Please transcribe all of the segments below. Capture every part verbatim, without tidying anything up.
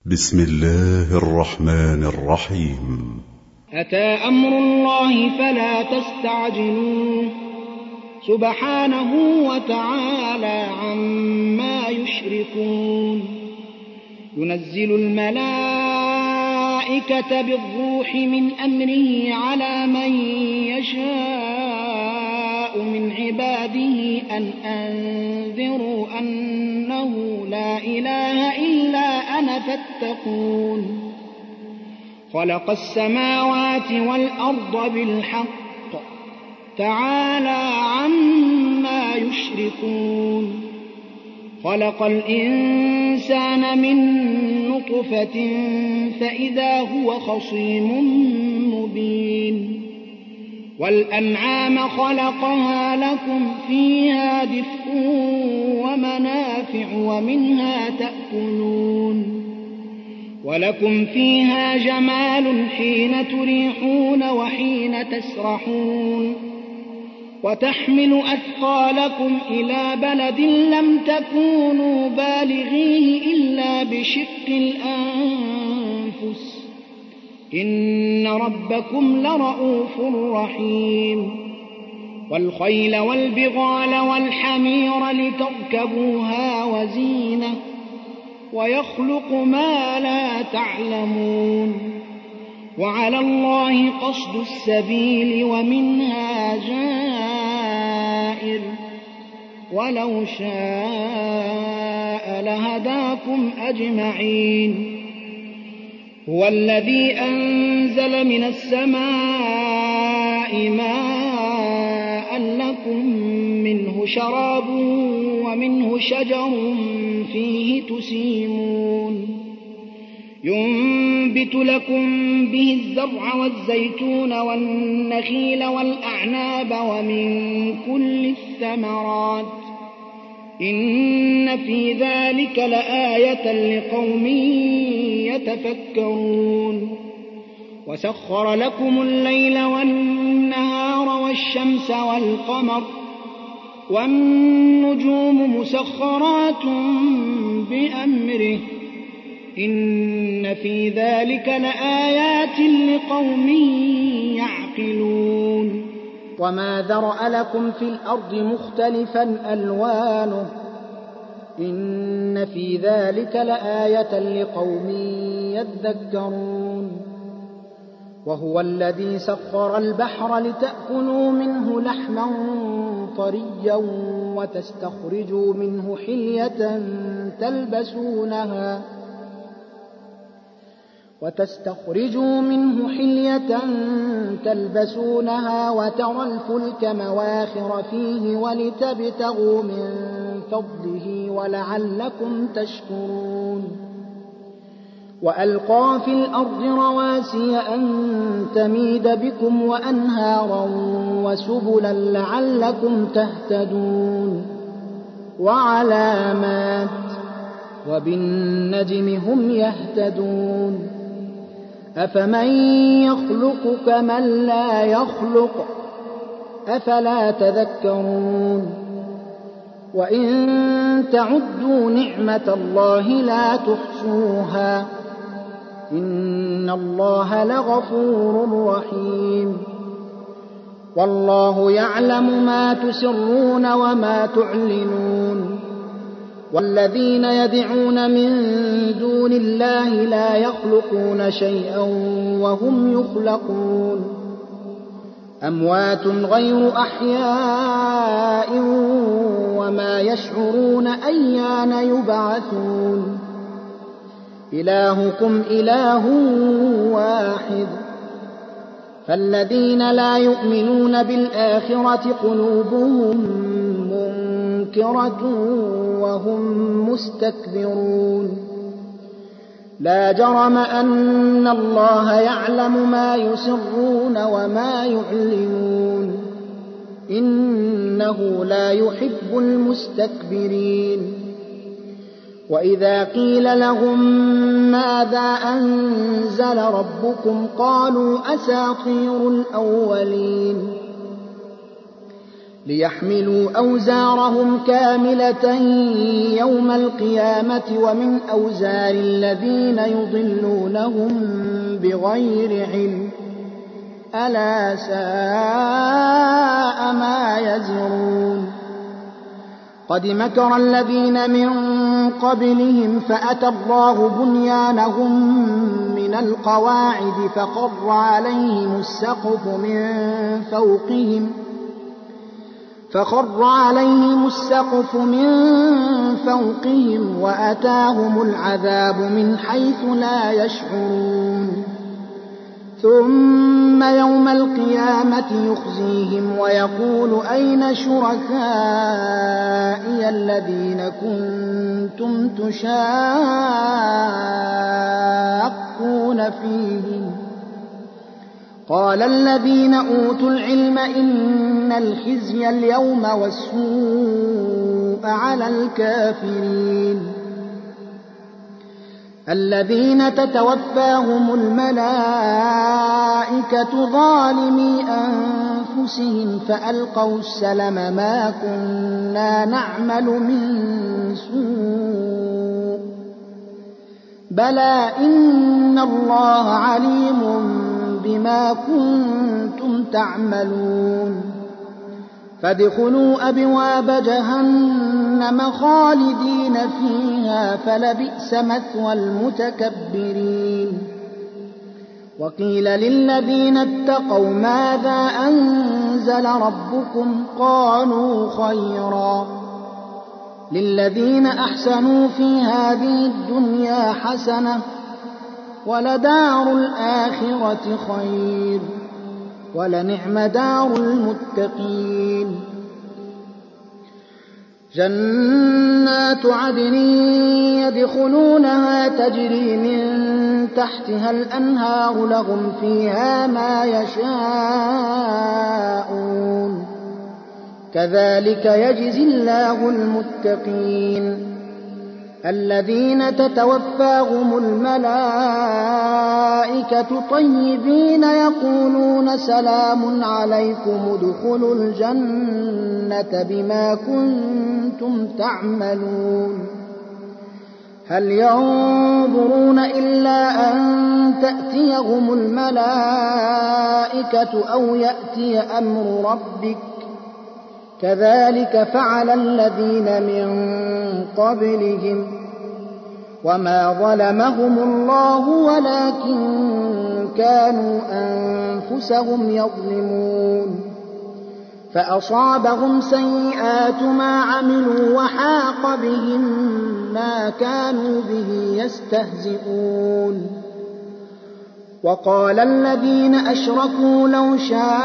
بسم الله الرحمن الرحيم. أتى أمر الله فلا تستعجلوه سبحانه وتعالى عما يشركون. ينزل الملائكة بالروح من أمره على من يشاء من عباده أن أنذروا أنه لا إله إلا أنا فاتقون. خلق السماوات والأرض بالحق تعالى عما يشركون. خلق الإنسان من نطفة فإذا هو خصيم مبين. والأنعام خلقها لكم فيها دفء ومنافع ومنها تأكلون. ولكم فيها جمال حين تريحون وحين تسرحون. وتحمل أثقالكم إلى بلد لم تكونوا بالغيه إلا بشق الأنفس إن ربكم لرؤوف رحيم. والخيل والبغال والحمير لتركبوها وزينة ويخلق ما لا تعلمون. وعلى الله قصد السبيل ومنها جائر ولو شاء لهداكم أجمعين. هو الذي أنزل من السماء ماء لكم منه شراب ومنه شجر فيه تسيمون. ينبت لكم به الزرع والزيتون والنخيل والأعناب ومن كل الثمرات إن في ذلك لآية لقوم يتفكرون. وسخر لكم الليل والنهار والشمس والقمر والنجوم مسخرات بأمره إن في ذلك لآيات لقوم يعقلون. وما ذرأ لكم في الأرض مختلفا ألوانه إن في ذلك لآية لقوم يذكرون. وهو الذي سخر البحر لتأكلوا منه لحما طريا وتستخرجوا منه حلية تلبسونها وتستخرجوا منه حلية تلبسونها وترى الفلك مواخر فيه ولتبتغوا من فضله ولعلكم تشكرون. وألقى في الأرض رواسي أن تميد بكم وأنهارا وسبلا لعلكم تهتدون. وعلامات وبالنجم هم يهتدون. أفمن يخلق كمن لا يخلق أفلا تذكرون. وإن تعدوا نعمة الله لا تحصوها إن الله لغفور رحيم. والله يعلم ما تسرون وما تعلنون. والذين يدعون من دون الله لا يخلقون شيئا وهم يخلقون. أموات غير أحياء وما يشعرون أيان يبعثون. إلهكم إله واحد فالذين لا يؤمنون بالآخرة قلوبهم منكرة وهم مستكبرون. لا جرم أن الله يعلم ما يسرون وما يعلنون إنه لا يحب المستكبرين. وإذا قيل لهم ماذا أنزل ربكم قالوا أساطير الأولين ليحملوا أوزارهم كاملة يوم القيامة ومن أوزار الذين يضلونهم بغير علم ألا ساء ما يزرون قد مكر الذين من قبلهم فأتى الله بنيانهم من القواعد فخر عليهم السقف من فوقهم فخر عليهم السقف من فوقهم وأتاهم العذاب من حيث لا يشعرون ثم يوم القيامة يخزيهم ويقول أين شركائي الذين كنتم تشاقون فيهم قال الذين أوتوا العلم إن الخزي اليوم والسوء على الكافرين الذين تتوفاهم الملائكة ظالمي أنفسهم فألقوا السلم ما كنا نعمل من سوء بلى إن الله عليم بما كنتم تعملون فادخلوا أبواب جهنم خالدين فيها فلبئس مثوى المتكبرين وقيل للذين اتقوا ماذا أنزل ربكم قالوا خيرا للذين أحسنوا في هذه الدنيا حسنة ولدار الآخرة خير ولنعم دار المتقين جنات عدن يدخلونها تجري من تحتها الأنهار لهم فيها ما يشاءون كذلك يجزي الله المتقين الذين تتوفاهم الملائكة طيبين يقولون سلام عليكم ادخلوا الجنة بما كنتم تعملون هل ينظرون إلا أن تأتيهم الملائكة أو يأتي أمر ربك كذلك فعل الذين من قبلهم وما ظلمهم الله ولكن كانوا أنفسهم يظلمون فأصابهم سيئات ما عملوا وحاق بهم ما كانوا به يستهزئون وقال الذين أشركوا لو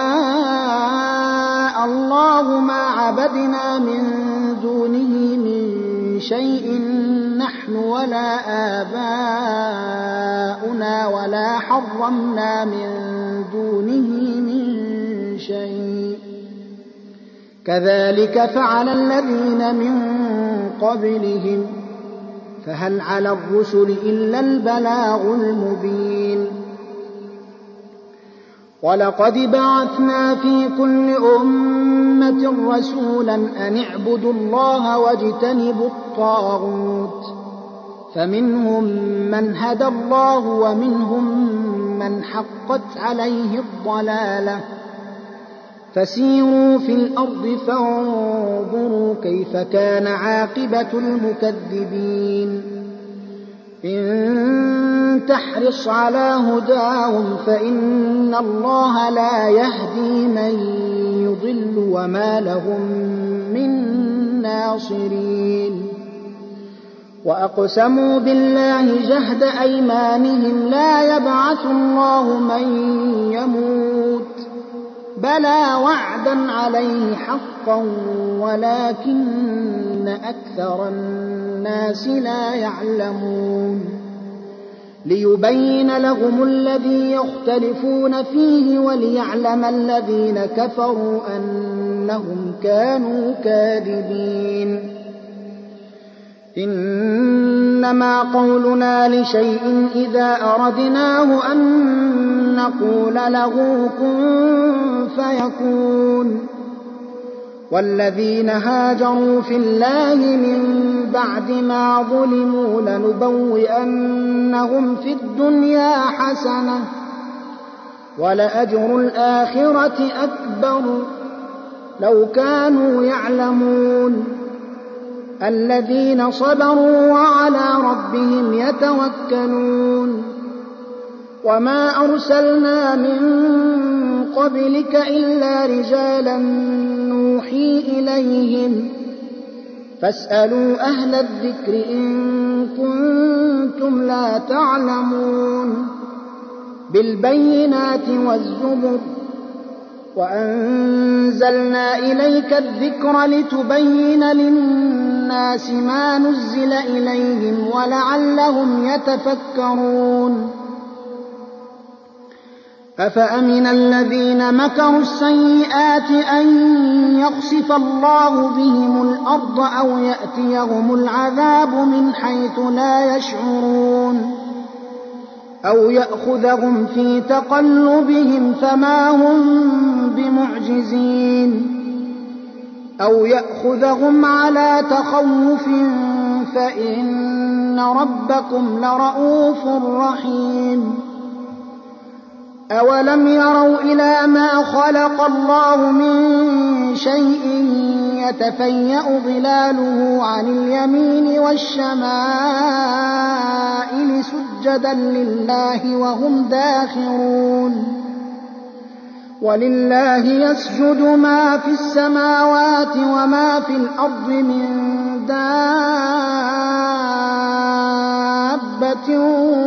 شاء الله ما عبدنا من دونه من شيء نحن ولا آباؤنا ولا حرمنا من دونه من شيء كذلك فعل الذين من قبلهم فهل على الرسل إلا البلاغ المبين ولقد بعثنا في كل أمة رسولا أن اعبدوا الله واجتنبوا الطاغوت فمنهم من هدى الله ومنهم من حقت عليه الضلالة فسيروا في الأرض فانظروا كيف كان عاقبة المكذبين إن تحرص على هداهم فإن الله لا يهدي من يضل وما لهم من ناصرين وأقسموا بالله جهد أيمانهم لا يبعث الله من يموت بلى وعدا عليه حقا ولكن أكثر الناس لا يعلمون ليبين لهم الذي يختلفون فيه وليعلم الذين كفروا أنهم كانوا كاذبين إنما قولنا لشيء إذا أردناه أن نقول له كن فيكون والذين هاجروا في الله من بعد ما ظلموا لنبوئنهم في الدنيا حسنة ولأجر الآخرة أكبر لو كانوا يعلمون الذين صبروا وعلى ربهم يتوكلون وما أرسلنا من قبلك إلا رجالا نوحي إليهم فاسألوا أهل الذكر إن كنتم لا تعلمون بالبينات والزبر وأنزلنا إليك الذكر لتبين للناس ما نزل إليهم ولعلهم يتفكرون أفأمن الذين مكروا السيئات أن يخسف الله بهم الأرض أو يأتيهم العذاب من حيث لا يشعرون أو يأخذهم في تقلبهم فما هم بمعجزين أو يأخذهم على تخوف فإن ربكم لرؤوف رحيم أولم يروا إلى ما خلق الله من شيء يتفيأ ظلاله عن اليمين والشمائل سجدا لله وهم داخرون ولله يسجد ما في السماوات وما في الأرض من دابة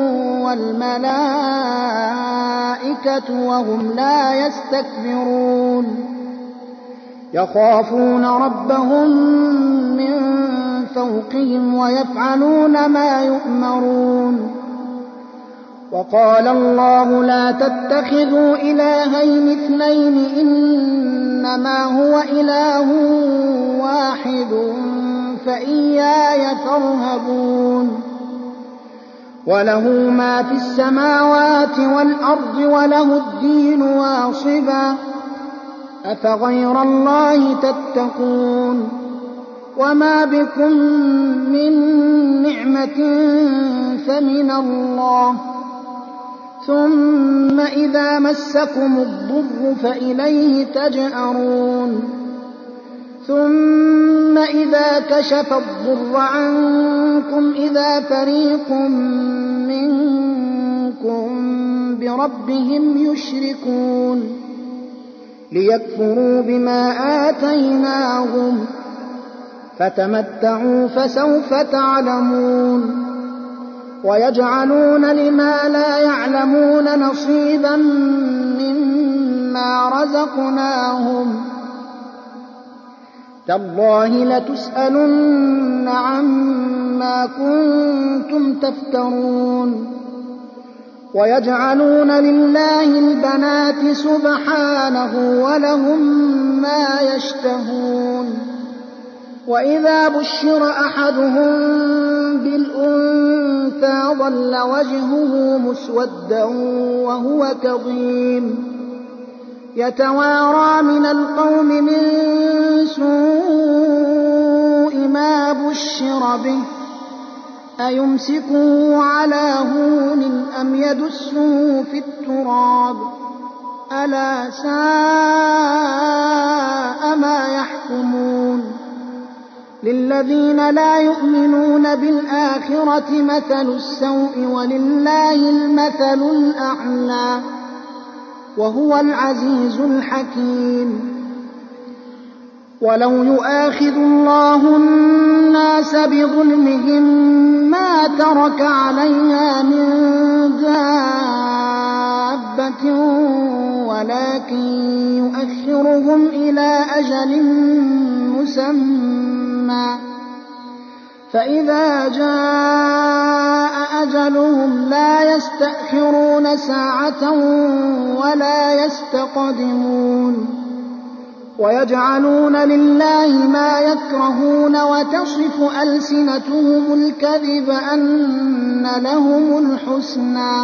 والملائكة وهم لا يستكبرون يخافون ربهم من فوقهم ويفعلون ما يؤمرون وقال الله لا تتخذوا إلهين اثنين إنما هو إله واحد فإياي فارهبون وله ما في السماوات والأرض وله الدين واصبا أفغير الله تتقون وما بكم من نعمة فمن الله ثم إذا مسكم الضر فإليه تجأرون ثم إذا كشف الضر عنكم إذا فريق منكم بربهم يشركون ليكفروا بما آتيناهم فتمتعوا فسوف تعلمون ويجعلون لما لا يعلمون نصيبا مما رزقناهم تالله لتسألن عما كنتم تفترون ويجعلون لله البنات سبحانه ولهم ما يشتهون وإذا بشر أحدهم بالأنثى ظل وجهه مسودا وهو كظيم يتوارى من القوم من سوء ما بشر به أيمسكه على هون أم يدسه في التراب ألا ساء ما يحكمون للذين لا يؤمنون بالآخرة مثل السوء ولله المثل الأعلى وهو العزيز الحكيم ولو يؤاخذ الله الناس بظلمهم ما ترك عليها من دابة ولكن يؤخرهم إلى أجل مسمى فإذا جاء أجلهم لا يستأخرون ساعة ولا يستقدمون ويجعلون لله ما يكرهون وتصف ألسنتهم الكذب أن لهم الحسنى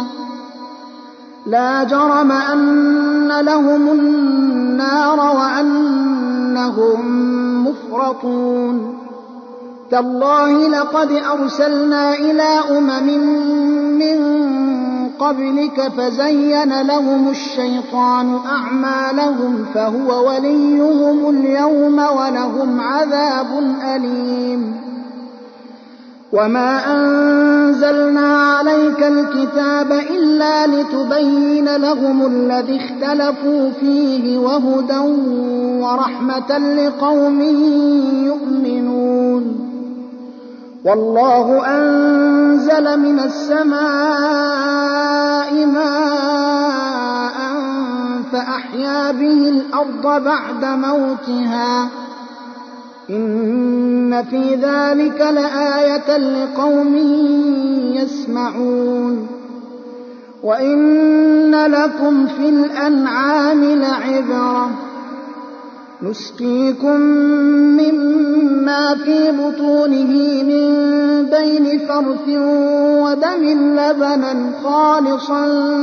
لا جرم أن لهم النار وأن إنهم مفرطون تالله لقد أرسلنا إلى أمم من قبلك فزين لهم الشيطان أعمالهم فهو وليهم اليوم ولهم عذاب أليم وما أنزلنا عليك الكتاب إلا لتبين لهم الذي اختلفوا فيه وهدى ورحمة لقوم يؤمنون والله أنزل من السماء ماء فأحيا به الأرض بعد موتها إن في ذلك لآية لقوم يسمعون وإن لكم في الأنعام لعبرة نسقيكم مما في بطونه من بين فرث ودم لبنا خالصا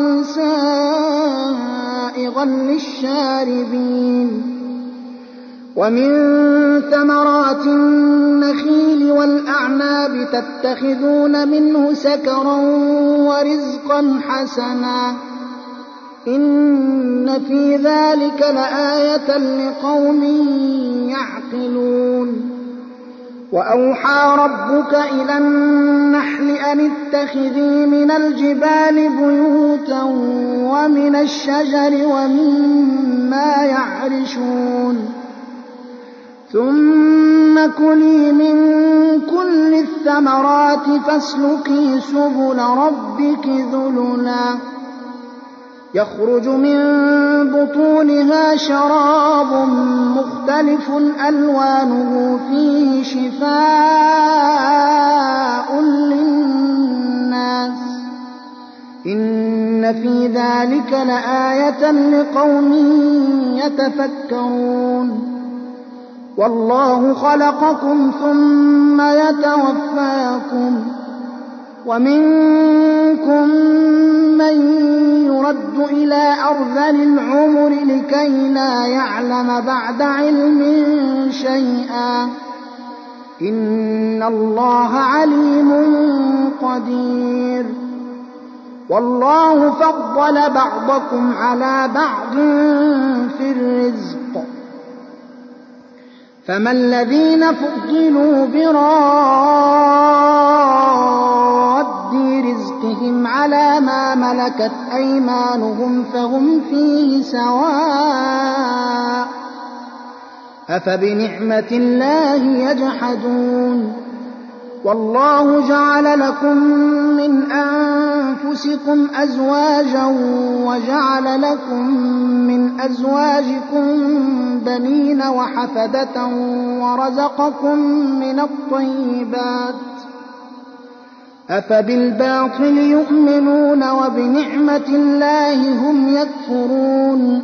سائغا للشاربين ومن ثمرات النخيل والأعناب تتخذون منه سكرا ورزقا حسنا إن في ذلك لآية لقوم يعقلون وأوحى ربك إلى النحل أن اتخذي من الجبال بيوتا ومن الشجر ومما يعرشون ثم كلي من كل الثمرات فاسلكي سبل ربك ذللا يخرج من بطونها شراب مختلف ألوانه فيه شفاء للناس إن في ذلك لآية لقوم يتفكرون والله خلقكم ثم يتوفاكم ومنكم من يرد إلى أرذل العمر لكي لا يعلم بعد علم شيئا إن الله عليم قدير والله فضل بعضكم على بعض في الرزق فما الذين فضلوا براد رزقهم على ما ملكت أيمانهم فهم فيه سواء أفبنعمة الله يجحدون والله جعل لكم من أنفسكم أزواجا وجعل لكم من أزواجكم بنين وحفدة ورزقكم من الطيبات أفبالباطل يؤمنون وبنعمة الله هم يكفرون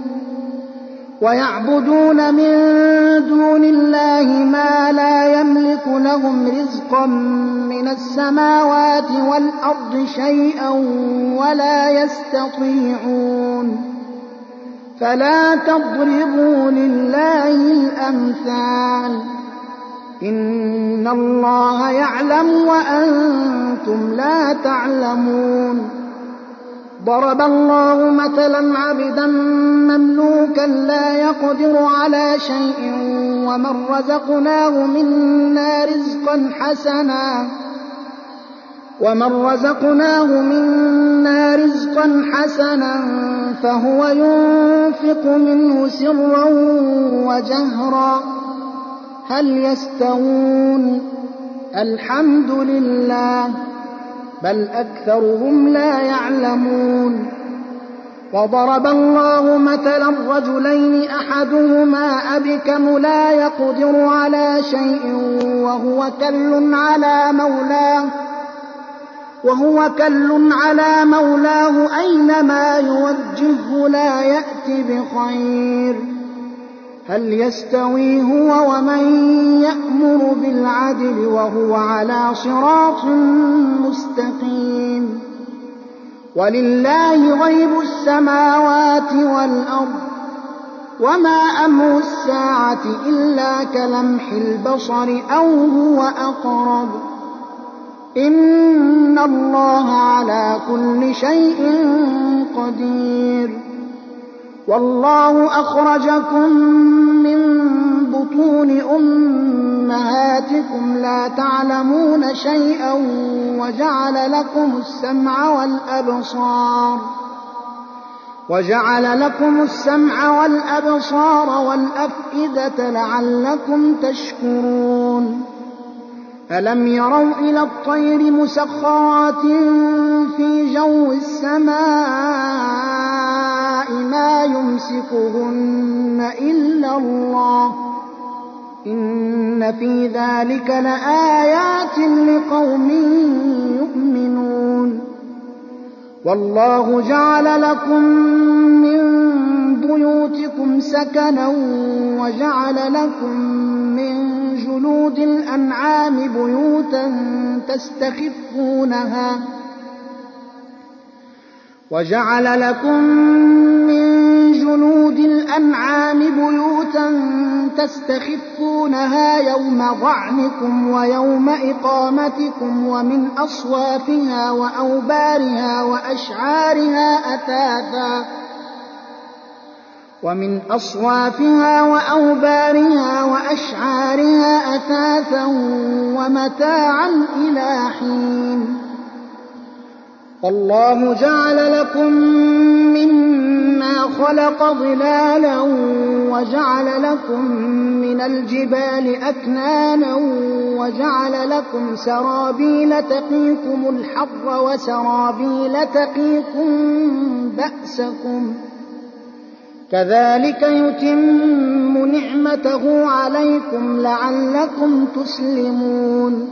ويعبدون من دون الله ما لا يملك لهم رزقا من السماوات والأرض شيئا ولا يستطيعون فلا تضربوا لله الأمثال إن الله يعلم وأنتم لا تعلمون ضرب الله مثلا عبدا مملوكا لا يقدر على شيء ومن رزقناه منا رزقا حسنا ومن رزقناه منا رزقا حسنا فهو ينفق منه سرا وجهرا هل يستوون الحمد لله بل أكثرهم لا يعلمون وضرب الله مثلا رجلين أحدهما أبكم لا يقدر على شيء وهو كل على مولاه وهو كل على مولاه أينما يوجهه لا يأتي بخير هل يستوي هو ومن يأمر بالعدل وهو على صراط مستقيم ولله غيب السماوات والأرض وما أمر الساعة إلا كلمح البصر أو هو أقرب إن الله على كل شيء قدير والله أخرجكم من بطون أمهاتكم لا تعلمون شيئا وجعل لكم السمع والأبصار وجعل لكم السمع والأبصار والأفئدة لعلكم تشكرون ألم يروا إلى الطير مسخرات في جو السماء ما يمسكهن إلا الله إن في ذلك لآيات لقوم يؤمنون والله جعل لكم من بيوتكم سكنا وجعل لكم من جلود الأنعام بيوتا تستخفونها وجعل لكم من جلود الأنعام بيوتا تستخفونها يوم ظعنكم ويوم إقامتكم ومن أصوافها وأوبارها وأشعارها أثاثا ومن أصوافها وأوبارها وأشعارها أثاثا ومتاعا إلى حين والله جعل لكم مما خلق ظلالا وجعل لكم من الجبال أكنانا وجعل لكم سرابيل تقيكم الحر وسرابيل تقيكم بأسكم كذلك يتم نعمته عليكم لعلكم تسلمون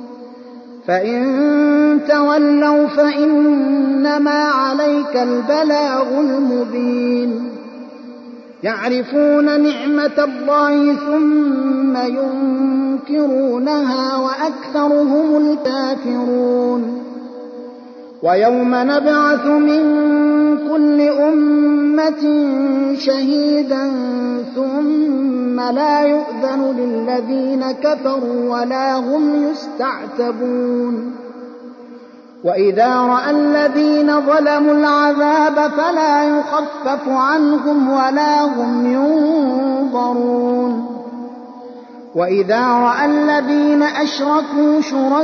فإن تولوا فإنما عليك البلاغ المبين يعرفون نعمة الله ثم ينكرونها وأكثرهم الكافرون ويوم نبعث من كل أمة شهيدا ثم لا يؤذن للذين كفروا ولا هم يستعتبون وإذا رأى الذين ظلموا العذاب فلا يخفف عنهم ولا هم ينظرون وإذا رأى الذين أشركوا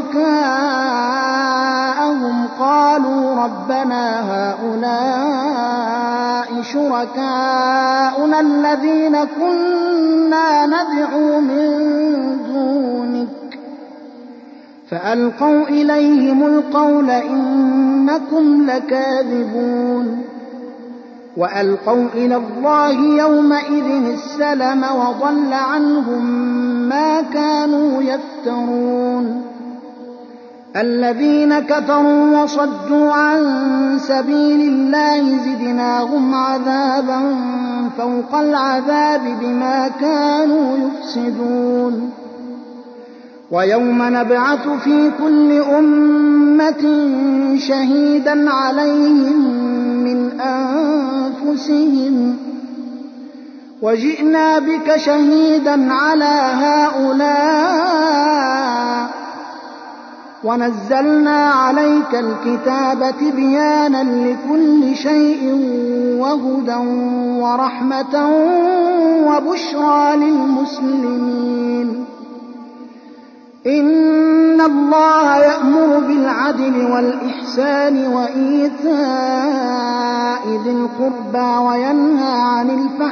شركاءهم قالوا ربنا هؤلاء شركاؤنا الذين كنا ندعو من دونك فألقوا إليهم القول إنكم لكاذبون وألقوا إلى الله يومئذ السلم وضل عنهم ما كانوا يفترون الذين كفروا وصدوا عن سبيل الله زدناهم عذابا فوق العذاب بما كانوا يفسدون ويوم نبعث في كل أمة شهيدا عليهم من أنفسهم وجئنا بك شهيدا على هؤلاء ونزلنا عليك الكتاب تبيانا لكل شيء وهدى ورحمة وبشرى للمسلمين إن الله يأمر بالعدل والإحسان وإيتاء ذي القربى وينهى عن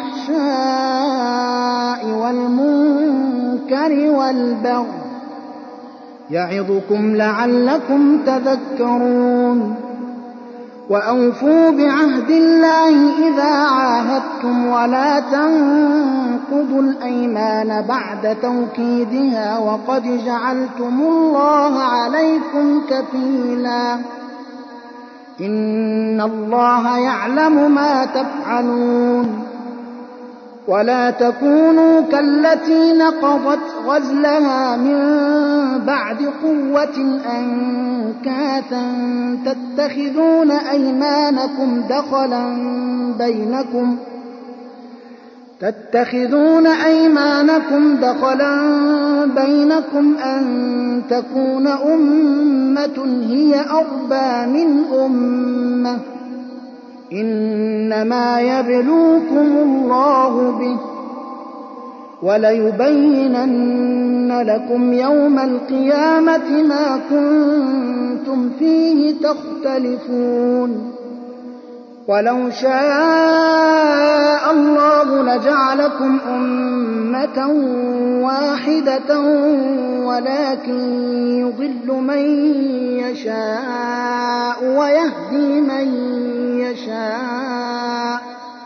الفحشاء والمنكر والبغي يعظكم لعلكم تذكرون وأوفوا بعهد الله إذا عاهدتم ولا تنقضوا الأيمان بعد توكيدها وقد جعلتم الله عليكم كفيلا إن الله يعلم ما تفعلون ولا تكونوا كالتي نقضت غزلها من بعد قوة أنكاثا تتخذون أيمانكم دخلا بينكم تتخذون أيمانكم دخلا بينكم أن تكون أمة هي أربى من أمة إنما يبلوكم الله به وليبينن لكم يوم القيامة ما كنتم فيه تختلفون ولو شاء الله لجعلكم أمة واحدة ولكن يضل من يشاء ويهدي من يشاء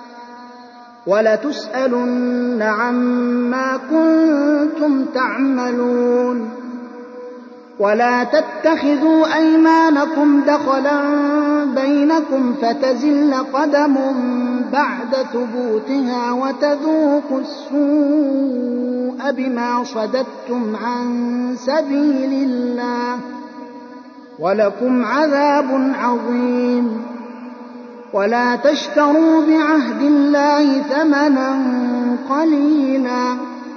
ولتسألن عما كنتم تعملون ولا تتخذوا أيمانكم دخلا بينكم فتزل قدم بعد ثبوتها وتذوقوا السوء بما صددتم عن سبيل الله ولكم عذاب عظيم ولا تشتروا بعهد الله ثمنا قليلا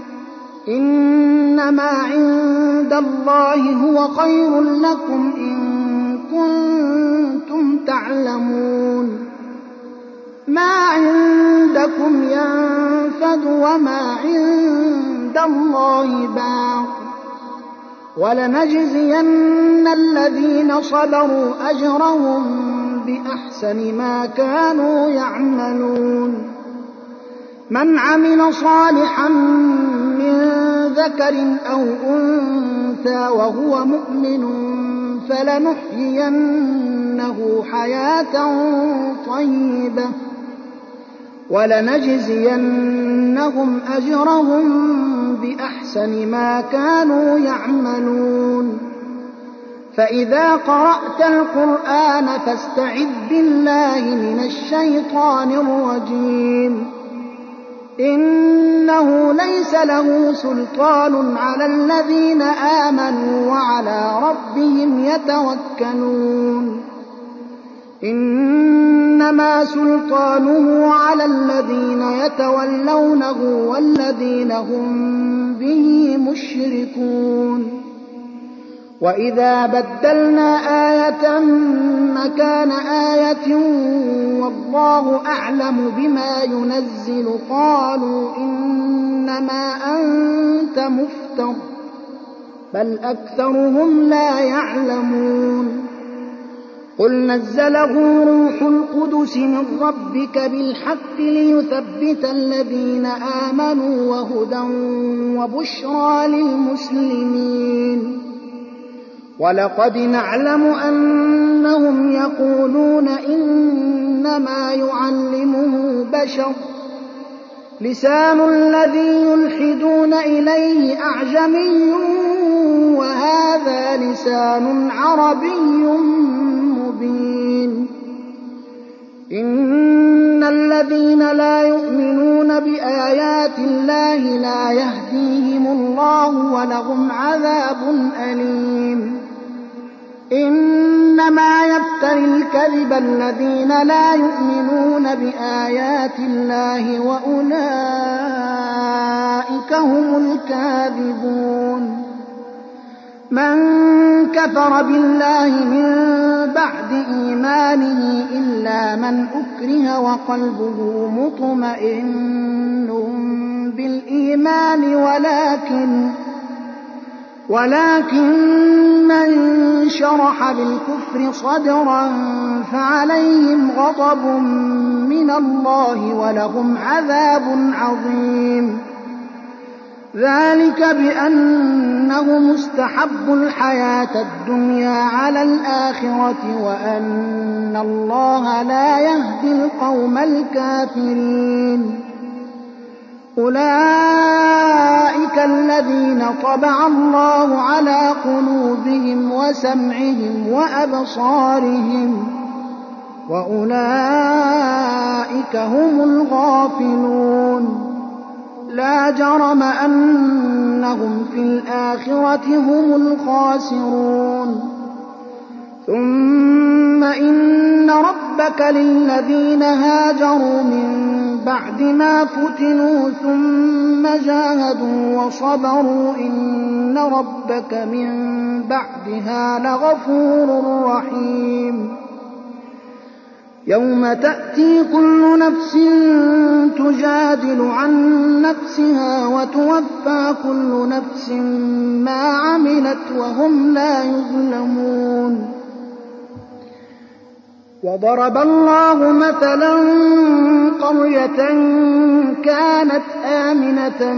إنما عند الله هو خير لكم إن كنتم تعلمون ما عندكم ينفد وما عند الله باق ولنجزين الذين صبروا أجرهم بأحسن ما كانوا يعملون من عمل صالحا من ذكر أو أنثى وهو مؤمن فلنحيينه حياة طيبة ولنجزينهم أجرهم بأحسن ما كانوا يعملون فإذا قرأت القرآن فاستعذ بالله من الشيطان الرجيم إنه ليس له سلطان على الذين آمنوا وعلى ربهم يتوكلون إنما سلطانه على الذين يتولونه والذين هم به مشركون وإذا بدلنا آية مكان آية والله أعلم بما ينزل قالوا إنما أنت مفتر بل أكثرهم لا يعلمون قل نزله روح القدس من ربك بالحق ليثبت الذين آمنوا وهدى وبشرى للمسلمين ولقد نعلم أنهم يقولون إنما يعلمه بشر لسان الذي يلحدون إليه أعجمي وهذا لسان عربي مبين إن الذين لا يؤمنون بآيات الله لا يهديهم الله ولهم عذاب أليم إنما يفتري الكذب الذين لا يؤمنون بآيات الله وأولئك هم الكاذبون من كفر بالله من بعد إيمانه إلا من أكره وقلبه مطمئن بالإيمان ولكن ولكن من شرح بالكفر صدرا فعليهم غضب من الله ولهم عذاب عظيم ذلك بأنهم استحبوا الحياة الدنيا على الآخرة وأن الله لا يهدي القوم الكافرين أولئك الذين طبع الله على قلوبهم وسمعهم وأبصارهم وأولئك هم الغافلون لا جرم أنهم في الآخرة هم الخاسرون ثم إن ربك ربك للذين هاجروا من بعد ما فتنوا ثم جاهدوا وصبروا إن ربك من بعدها لغفور رحيم يوم تأتي كل نفس تجادل عن نفسها وتوفى كل نفس ما عملت وهم لا يظلمون وضرب الله مثلا قرية كانت آمنة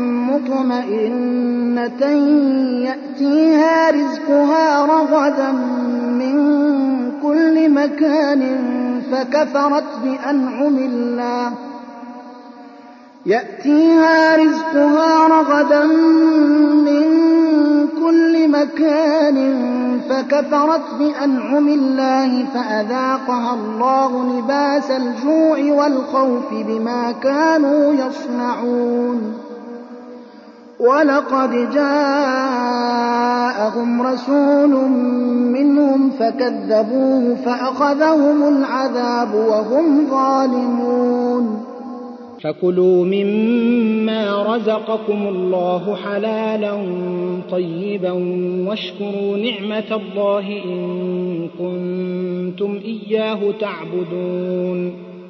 مطمئنة يأتيها رزقها رغدا من كل مكان فكفرت بأنعم الله يأتيها رزقها رغدا من كل مكان فكفرت بأنعم الله فأذاقها الله لباس الجوع والخوف بما كانوا يصنعون ولقد جاءهم رسول منهم فكذبوه فأخذهم العذاب وهم ظالمون فكلوا مما رزقكم الله حلالا طيبا واشكروا نعمة الله إن كنتم إياه تعبدون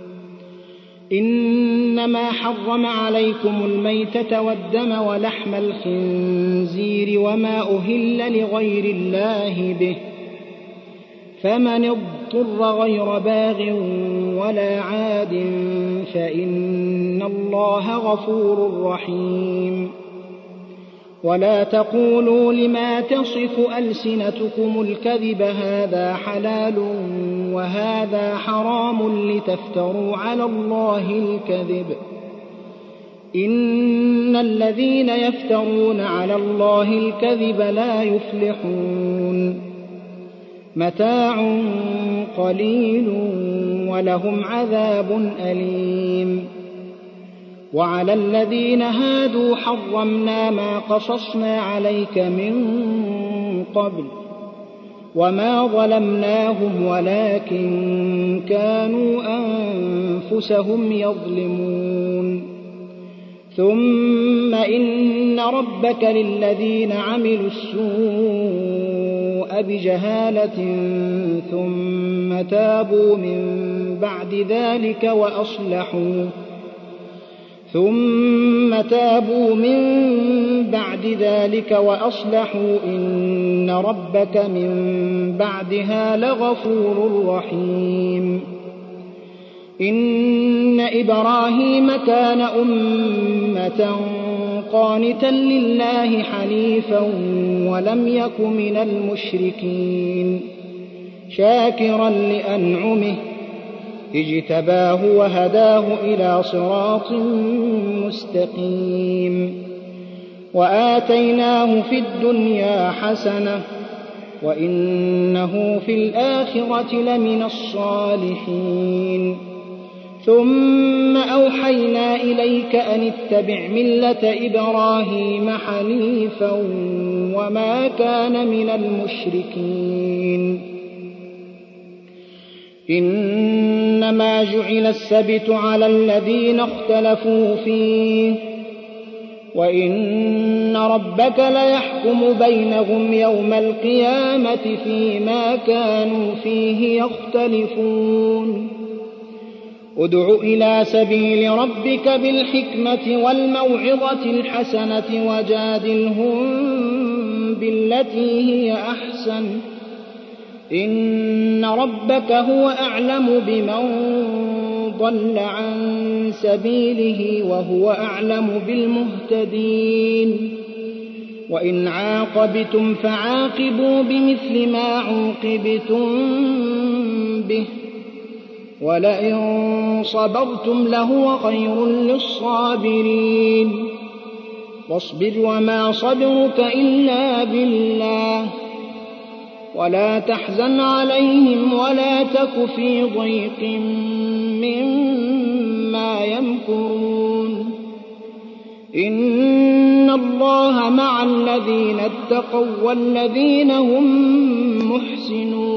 إنما حرم عليكم الميتة والدم ولحم الخنزير وما أهل لغير الله به فمن اضطر غير باغ ولا عاد فإن الله غفور رحيم ولا تقولوا لما تصف ألسنتكم الكذب هذا حلال وهذا حرام لتفتروا على الله الكذب إن الذين يفترون على الله الكذب لا يفلحون متاع قليل ولهم عذاب أليم وعلى الذين هادوا حرمنا ما قصصنا عليك من قبل وما ظلمناهم ولكن كانوا أنفسهم يظلمون ثم إن ربك للذين عملوا السوء بجهالة ثم تابوا من بعد ذلك وأصلحوا ثم تابوا من بعد ذلك وأصلحوا إن ربك من بعدها لغفور رحيم إن إبراهيم كان أمة قانتا لله حنيفا ولم يك من المشركين شاكرا لأنعمه اجتباه وهداه إلى صراط مستقيم وآتيناه في الدنيا حسنة وإنه في الآخرة لمن الصالحين ثم أوحينا إليك أن اتبع ملة إبراهيم حنيفا وما كان من المشركين إنما جعل السبت على الذين اختلفوا فيه وإن ربك ليحكم بينهم يوم القيامة فيما كانوا فيه يختلفون ادع إلى سبيل ربك بالحكمة والموعظة الحسنة وجادلهم بالتي هي أحسن إن ربك هو أعلم بمن ضل عن سبيله وهو أعلم بالمهتدين وإن عاقبتم فعاقبوا بمثل ما عوقبتم به ولئن صبرتم لهو خير للصابرين واصبر وما صبرك إلا بالله ولا تحزن عليهم ولا تك في ضيق مما يمكرون إن الله مع الذين اتقوا والذين هم محسنون